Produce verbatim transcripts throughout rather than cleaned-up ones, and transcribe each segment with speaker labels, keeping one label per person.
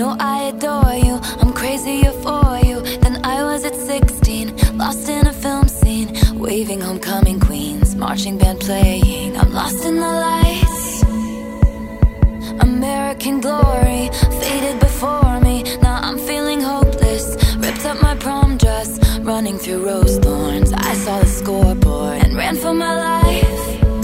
Speaker 1: know I adore you, I'm crazier for you than I was at sixteen. Lost in a film scene, waving homecoming queens, marching band playing. I'm lost in the lights, American glory faded before me. Now I'm feeling hopeless, ripped up my prom dress, running through rose thorns. I saw the scoreboard and ran for my life.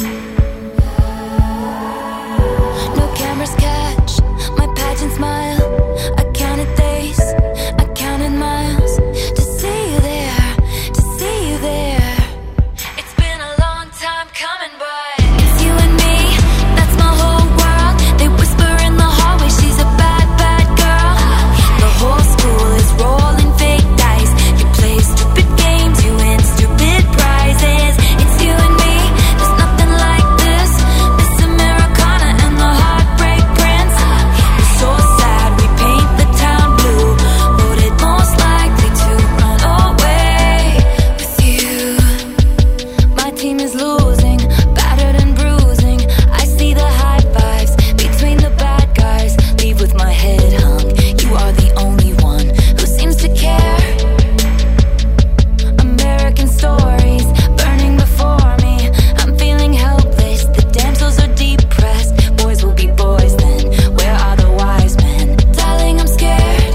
Speaker 1: No cameras catch my pageant smile. I counted days, I counted miles to see you there, to see you there. It's been a long time coming, but it's you and me, that's my whole world. They whisper in the hallway, she's a bad, bad girl. The whole school is rolling fake dice. You play stupid games, you win stupid prizes. It's you and me, there's nothing like this. Miss Americana and the Heartbreak Prince. We're so sad, we paint the town blue. Voted most likely to run away with you. My team is losing, battered and bruising. I see the high fives between the bad guys. Leave with my head hung, you are the only one who seems to care. American stories burning before me. I'm feeling helpless, the damsels are depressed. Boys will be boys then, where are the wise men? Darling, I'm scared.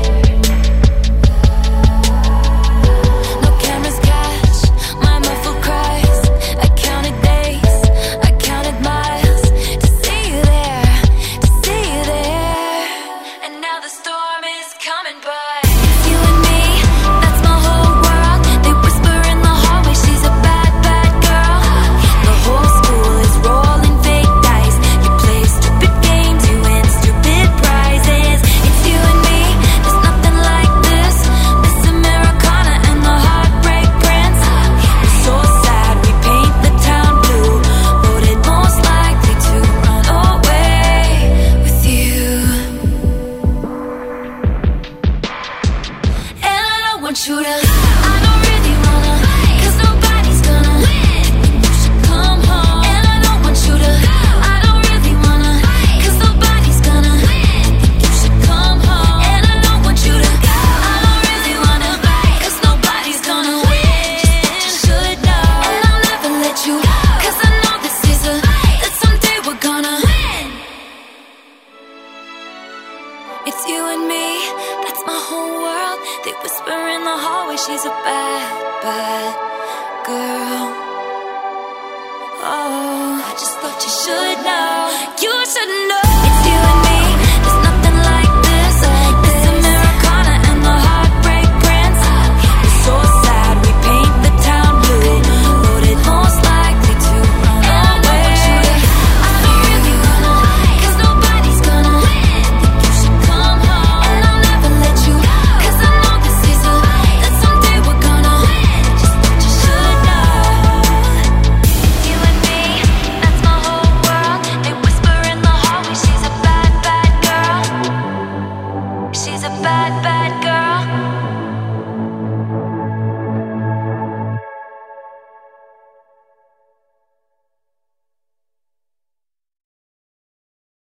Speaker 1: No cameras catch my muffled cries. I counted days, I counted miles to see you there, to see you there. And now the storm is coming, but it's you and me, that's my whole world. They whisper in the hallway, she's a bad, bad girl. The whole school is rolling fake dice. You play stupid games, you win stupid prizes. It's you and me, there's nothing like this. Miss Americana and the Heartbreak Prince. We're so sad, we paint the town blue. Voted most likely to run away with you. And I don't want you to, I don't really wanna, cause nobody's gonna win. You should come home. And I don't want you to, I don't really wanna, cause nobody's gonna win. You should come home. And I don't want you to go, I don't really wanna, cause nobody's gonna win. Just what you should know. And I'll never let you go, cause I know this is a, that someday we're gonna win. It's you and me, that's my whole world. They whisper in the hallway, she's a bad, bad girl. Oh, I just thought you should know, you should know.